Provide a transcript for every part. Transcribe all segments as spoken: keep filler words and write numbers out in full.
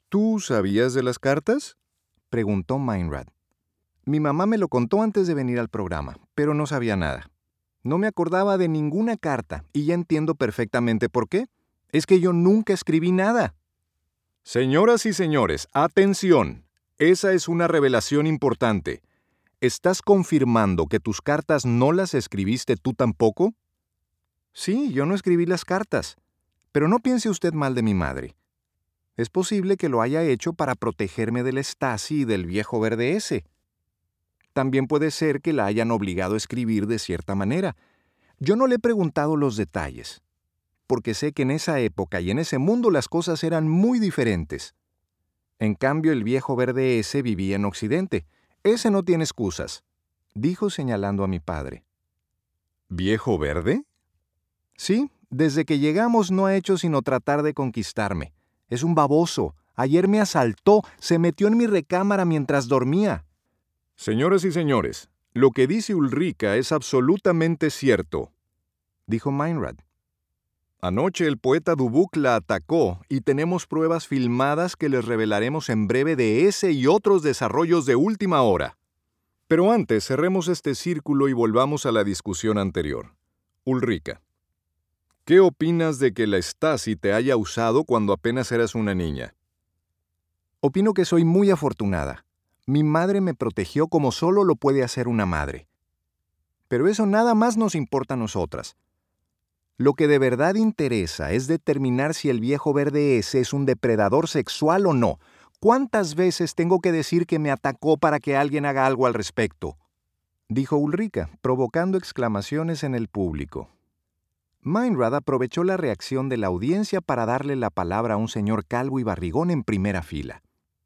¿Tú sabías de las cartas?, preguntó Meinrad. Mi mamá me lo contó antes de venir al programa, pero no sabía nada. No me acordaba de ninguna carta, y ya entiendo perfectamente por qué. Es que yo nunca escribí nada. Señoras y señores, atención. Esa es una revelación importante. ¿Estás confirmando que tus cartas no las escribiste tú tampoco? Sí, yo no escribí las cartas. Pero no piense usted mal de mi madre. Es posible que lo haya hecho para protegerme del Stasi y del viejo verde ese. También puede ser que la hayan obligado a escribir de cierta manera. Yo no le he preguntado los detalles, porque sé que en esa época y en ese mundo las cosas eran muy diferentes. En cambio, el viejo verde ese vivía en Occidente. Ese no tiene excusas, dijo señalando a mi padre. ¿Viejo verde? Sí, desde que llegamos no ha hecho sino tratar de conquistarme. Es un baboso. Ayer me asaltó, se metió en mi recámara mientras dormía. Señoras y señores, lo que dice Ulrika es absolutamente cierto, dijo Meinrad. Anoche el poeta Dubuc la atacó y tenemos pruebas filmadas que les revelaremos en breve de ese y otros desarrollos de última hora. Pero antes cerremos este círculo y volvamos a la discusión anterior. Ulrika, ¿qué opinas de que la Stasi te haya usado cuando apenas eras una niña? Opino que soy muy afortunada. Mi madre me protegió como solo lo puede hacer una madre. Pero eso nada más nos importa a nosotras. Lo que de verdad interesa es determinar si el viejo verde ese es un depredador sexual o no. ¿Cuántas veces tengo que decir que me atacó para que alguien haga algo al respecto?, dijo Ulrika, provocando exclamaciones en el público. Meinrad aprovechó la reacción de la audiencia para darle la palabra a un señor calvo y barrigón en primera fila.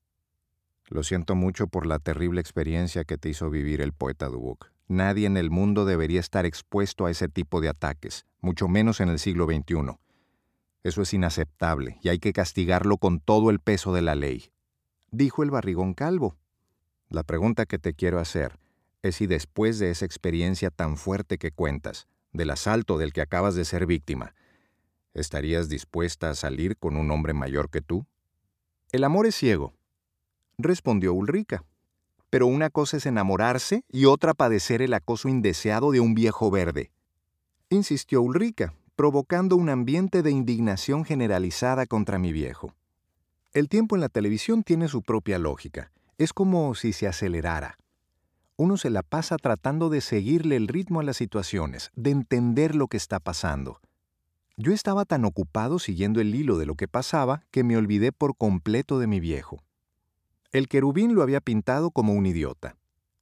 Lo siento mucho por la terrible experiencia que te hizo vivir el poeta Dubuc. Nadie en el mundo debería estar expuesto a ese tipo de ataques, mucho menos en el siglo veintiuno. Eso es inaceptable y hay que castigarlo con todo el peso de la ley, dijo el barrigón calvo. La pregunta que te quiero hacer es si después de esa experiencia tan fuerte que cuentas, del asalto del que acabas de ser víctima, ¿estarías dispuesta a salir con un hombre mayor que tú? El amor es ciego, respondió Ulrika. Pero una cosa es enamorarse y otra padecer el acoso indeseado de un viejo verde, insistió Ulrika, provocando un ambiente de indignación generalizada contra mi viejo. El tiempo en la televisión tiene su propia lógica. Es como si se acelerara. Uno se la pasa tratando de seguirle el ritmo a las situaciones, de entender lo que está pasando. Yo estaba tan ocupado siguiendo el hilo de lo que pasaba que me olvidé por completo de mi viejo. El querubín lo había pintado como un idiota.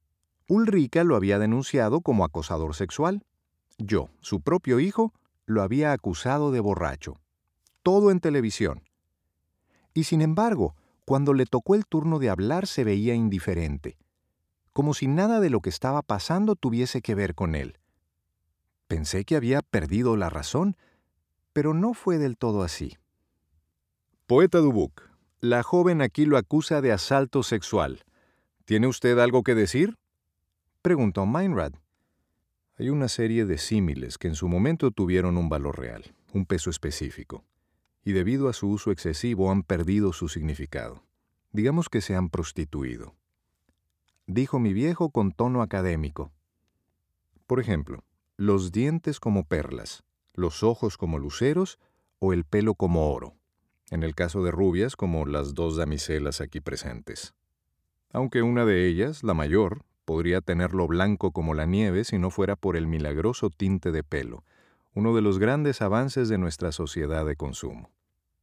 Ulrika lo había denunciado como acosador sexual. Yo, su propio hijo, lo había acusado de borracho. Todo en televisión. Y sin embargo, cuando le tocó el turno de hablar se veía indiferente, como si nada de lo que estaba pasando tuviese que ver con él. Pensé que había perdido la razón, pero no fue del todo así. Poeta Dubuc, la joven aquí lo acusa de asalto sexual. ¿Tiene usted algo que decir?, preguntó Meinrad. Hay una serie de símiles que en su momento tuvieron un valor real, un peso específico, y debido a su uso excesivo han perdido su significado. Digamos que se han prostituido, dijo mi viejo con tono académico. Por ejemplo, los dientes como perlas, los ojos como luceros o el pelo como oro. En el caso de rubias, como las dos damiselas aquí presentes. Aunque una de ellas, la mayor, podría tenerlo blanco como la nieve si no fuera por el milagroso tinte de pelo, uno de los grandes avances de nuestra sociedad de consumo.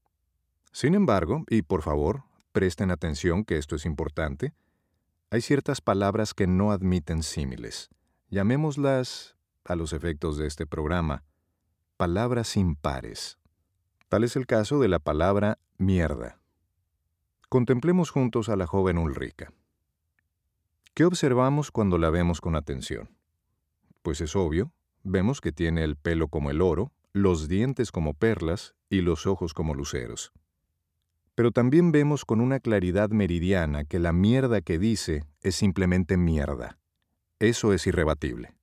Sin embargo, y por favor, presten atención que esto es importante, hay ciertas palabras que no admiten símiles. Llamémoslas, a los efectos de este programa, palabras impares. Tal es el caso de la palabra mierda. Contemplemos juntos a la joven Ulrika. ¿Qué observamos cuando la vemos con atención? Pues es obvio, vemos que tiene el pelo como el oro, los dientes como perlas y los ojos como luceros. Pero también vemos con una claridad meridiana que la mierda que dice es simplemente mierda. Eso es irrebatible.